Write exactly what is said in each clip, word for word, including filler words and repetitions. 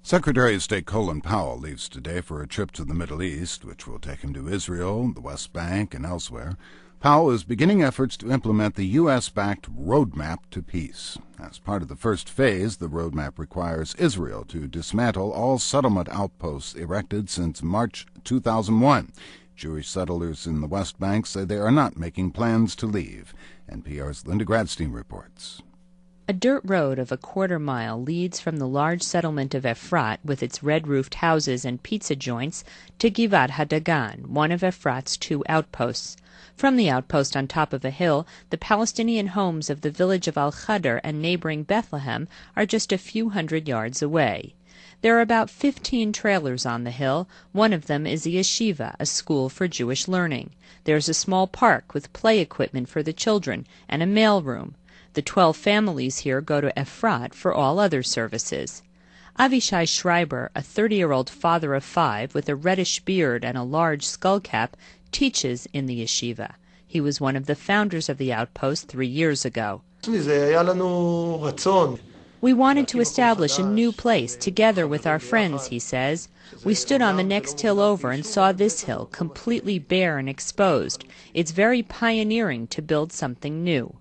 Secretary of State Colin Powell leaves today for a trip to the Middle East, which will take him to Israel, the West Bank, and elsewhere. Powell is beginning efforts to implement the U S-backed Roadmap to Peace. As part of the first phase, the roadmap requires Israel to dismantle all settlement outposts erected since March two thousand one. Jewish settlers in the West Bank say they are not making plans to leave. N P R's Linda Gradstein reports. A dirt road of a quarter mile leads from the large settlement of Efrat, with its red-roofed houses and pizza joints, to Givat HaDagan, one of Efrat's two outposts. From the outpost on top of a hill, the Palestinian homes of the village of Al-Khadr and neighboring Bethlehem are just a few hundred yards away. There are about fifteen trailers on the hill. One of them is a yeshiva, a school for Jewish learning. There's a small park with play equipment for the children and a mailroom. The twelve families here go to Efrat for all other services. Avishai Schreiber, a thirty-year-old father of five with a reddish beard and a large skullcap, teaches in the yeshiva. He was one of the founders of the outpost three years ago. We wanted to establish a new place together with our friends, he says. We stood on the next hill over and saw this hill completely bare and exposed. It's very pioneering to build something new.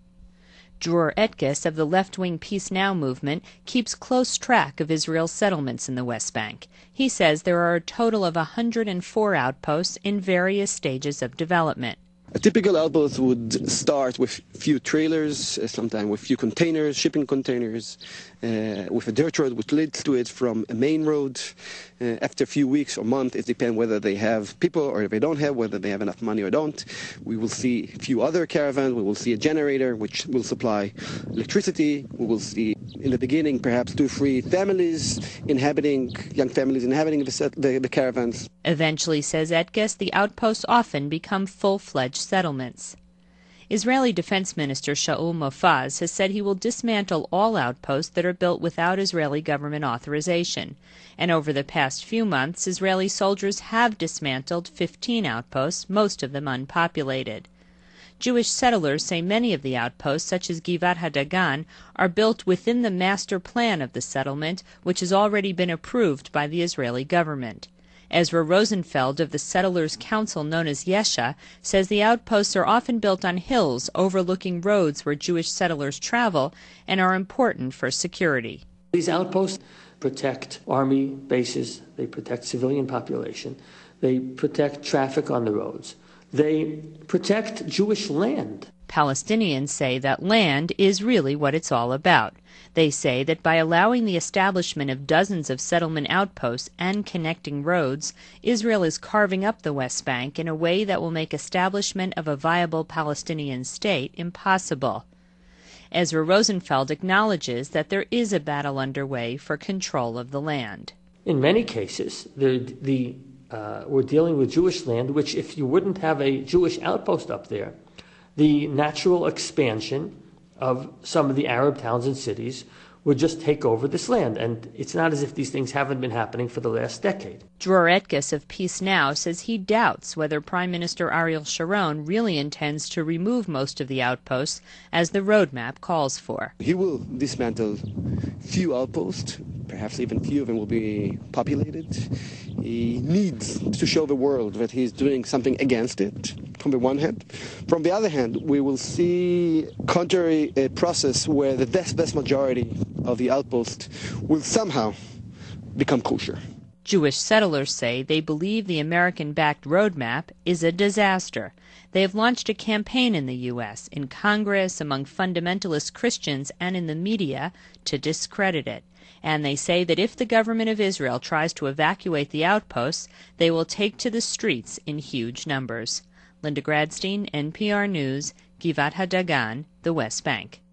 Dror Etkes of the left-wing Peace Now movement keeps close track of Israel's settlements in the West Bank. He says there are a total of one hundred four outposts in various stages of development. A typical outpost would start with few trailers, uh, sometimes with few containers, shipping containers, uh, with a dirt road which leads to it from a main road. Uh, after a few weeks or months, it depends whether they have people or if they don't have, whether they have enough money or don't. We will see a few other caravans. We will see a generator which will supply electricity. We will see, in the beginning, perhaps two or three families inhabiting, young families inhabiting the, set, the, the caravans. Eventually, says Etkes, the outposts often become full-fledged settlements. Israeli Defense Minister Shaul Mofaz has said he will dismantle all outposts that are built without Israeli government authorization. And over the past few months, Israeli soldiers have dismantled fifteen outposts, most of them unpopulated. Jewish settlers say many of the outposts, such as Givat HaDagan, are built within the master plan of the settlement, which has already been approved by the Israeli government. Ezra Rosenfeld of the Settlers' Council known as Yesha says the outposts are often built on hills overlooking roads where Jewish settlers travel and are important for security. These outposts protect army bases, they protect civilian population, they protect traffic on the roads, they protect Jewish land. Palestinians say that land is really what it's all about. They say that by allowing the establishment of dozens of settlement outposts and connecting roads, Israel is carving up the West Bank in a way that will make establishment of a viable Palestinian state impossible. Ezra Rosenfeld acknowledges that there is a battle underway for control of the land. In many cases, the, the, uh, we're dealing with Jewish land, which if you wouldn't have a Jewish outpost up there, the natural expansion of some of the Arab towns and cities would just take over this land. And it's not as if these things haven't been happening for the last decade. Dror Etkes of Peace Now says he doubts whether Prime Minister Ariel Sharon really intends to remove most of the outposts as the roadmap calls for. He will dismantle few outposts, perhaps even few of them will be populated. He needs to show the world that he's doing something against it, from the one hand. From the other hand, we will see contrary a process where the vast, vast majority of the outpost will somehow become kosher. Jewish settlers say they believe the American-backed roadmap is a disaster. They have launched a campaign in the U S, in Congress, among fundamentalist Christians, and in the media to discredit it. And they say that if the government of Israel tries to evacuate the outposts, they will take to the streets in huge numbers. Linda Gradstein, N P R News, Givat HaDagan, the West Bank.